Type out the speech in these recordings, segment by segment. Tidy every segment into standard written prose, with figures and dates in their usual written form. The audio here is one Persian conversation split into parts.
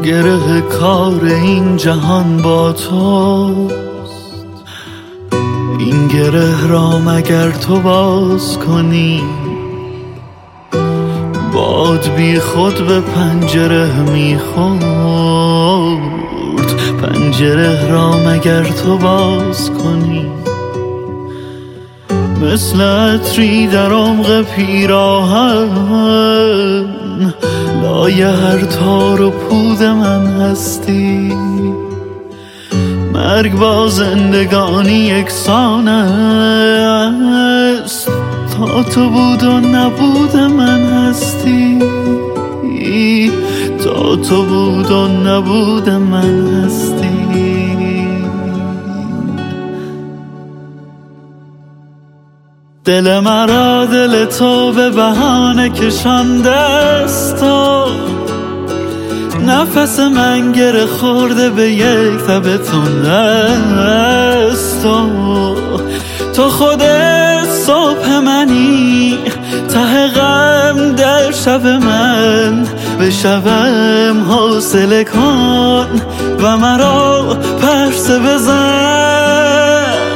گره کار این جهان با توست. این گره را مگر تو باز کنی، باد بی خود به پنجره میخورد. پنجره را مگر تو باز کنی، مثل عطری در عمق پیراهن لای هر تار و پود من هستی. مرگ با زندگانی یکسان است، تا تو بود و نبود من هستی. تا تو بود و نبود من هستی. دل مرا دل تو به بهانه کشانده است و نفس من گره خورده به یک تبتون است. تو خود صبح منی، ته غم در شب من. به شبم حوصله کن و مرا پرسه بزن.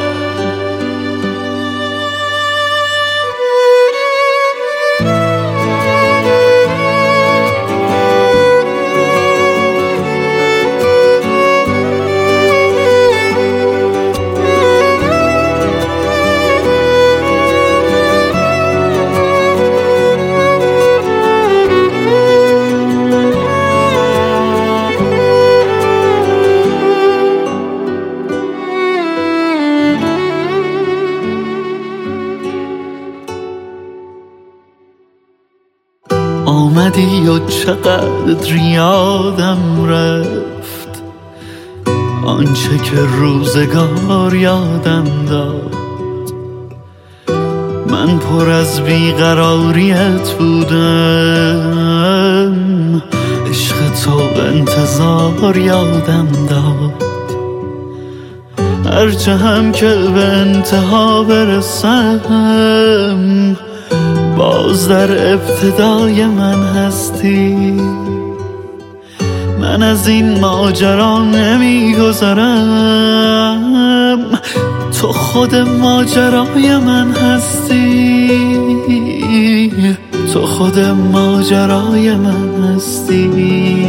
آمدی و چقدر یادم رفت آنچه که روزگار یادم داد. من پر از بیقراریت بودم، عشق تو انتظار یادم داد. هرچه هم که به انتها برسم، باز در ابتدای من هستی. من از این ماجرا نمیگذرم، تو خود ماجرای من هستی. تو خود ماجرای من هستی.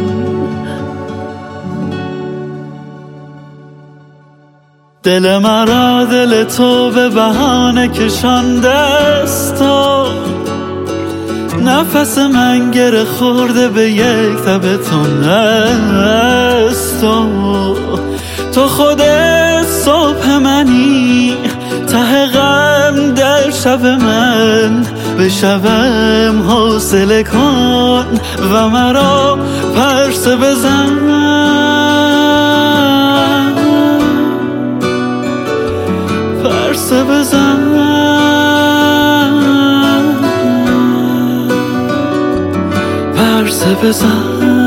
دل مرا دل تو به بهانه کشانده است و نفس من گره خورده به یک تبتون است. تو خود صبح منی، ته غم در شب من. به شبم حوصله کن و مرا پرسه بزن. پرسه بزن، پرسه بزن.